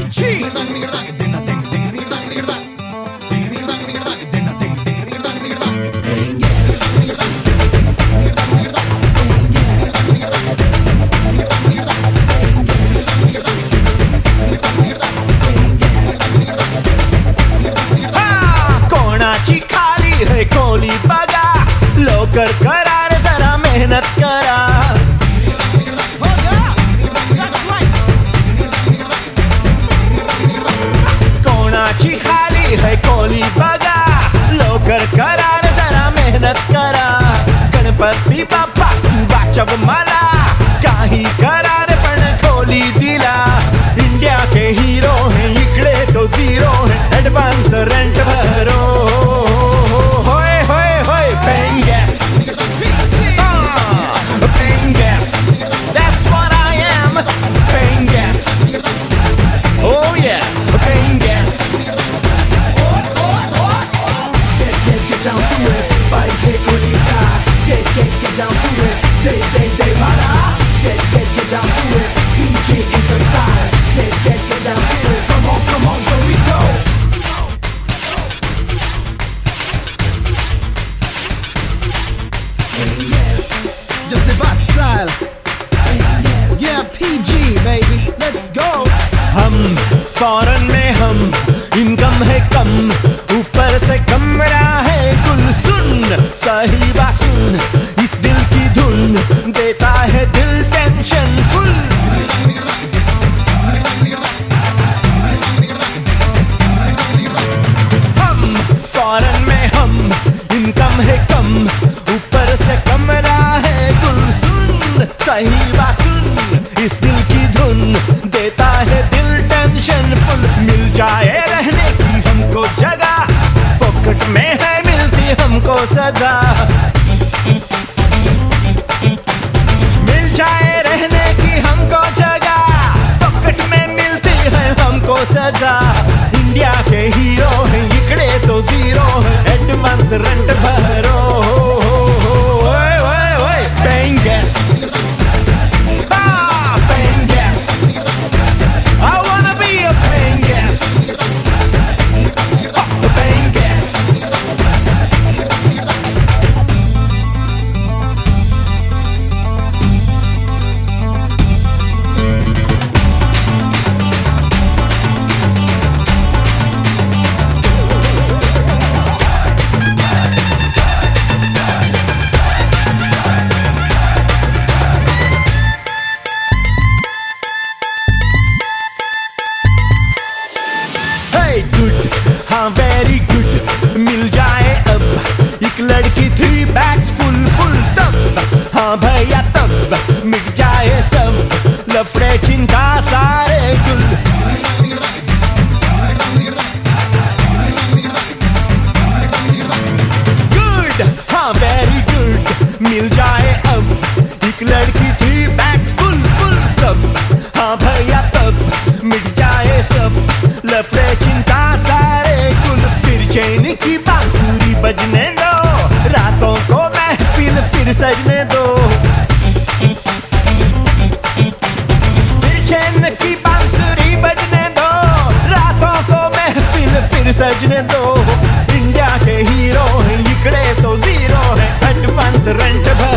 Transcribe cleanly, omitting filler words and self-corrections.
PG. कोणाची खाली है खोली बघा, लवकर करा रे जरा मेहनत करा. कोणाची खाली है खोली बघा, लवकर करा रे जरा मेहनत करा. गणपती बाप्पा तू वाचव मला, काही करा रे पण खोली दिला. इंडिया के हीरो है इकडे तो झिरो है, एडवांस रेंट भरो. होय होय होय paying guest, paying guest, that's what I am, paying guest. Oh yeah, paying guest. Get down to it, body colita. Get down to it, they para. Get down to it, PG in the style. Get down to it, come on, here we go. Just the back style. Yeah, PG baby, let's go. हम foreign में हम, income है कम, ऊपर से कमरा है गुल. सुन सही बात सुन, इस दिल की धुन देता है दिल टेंशन फुल. हम फॉरेन में हम, इनकम है कम, ऊपर से कमरा है गुल. सुन सही बात सुन, इस दिल की धुन देता है दिल टेंशन फुल. मिल जाए रहने की हमको जगह, पॉकेट में है मिलती हमको सजा. मिल जाए रहने की हमको जगह, पॉकेट में मिलती है हमको सजा. इंडिया के हीरो है इकडे तो जीरो है, एडवांस रेंट भरो. ओए ओए ओए paying guest, paying guest. I wanna be a paying guest. A paying guest. Good, हाँ वेरी गुड, मिल जाए अब एक लड़की 3 bags फुल फुल. तब हाँ भैया तब मिट जाए सब लफड़े चिंता सारे गुल. गुड, हाँ वेरी गुड, मिल जाए अब एक लड़की 3 bags फुल फुल. तब हाँ भैया तब मिट जाए सब लफड़े चिंता सारे गुल. फिर चैन की बांसुरी बजने दो, रातों को महफिल फिर सजने दो. फिर चैन की बांसुरी बजने दो, रातों को महफिल फिर सजने दो. इंडिया के हीरो है इकडे तो जीरो है, एडवांस रेंट भरो.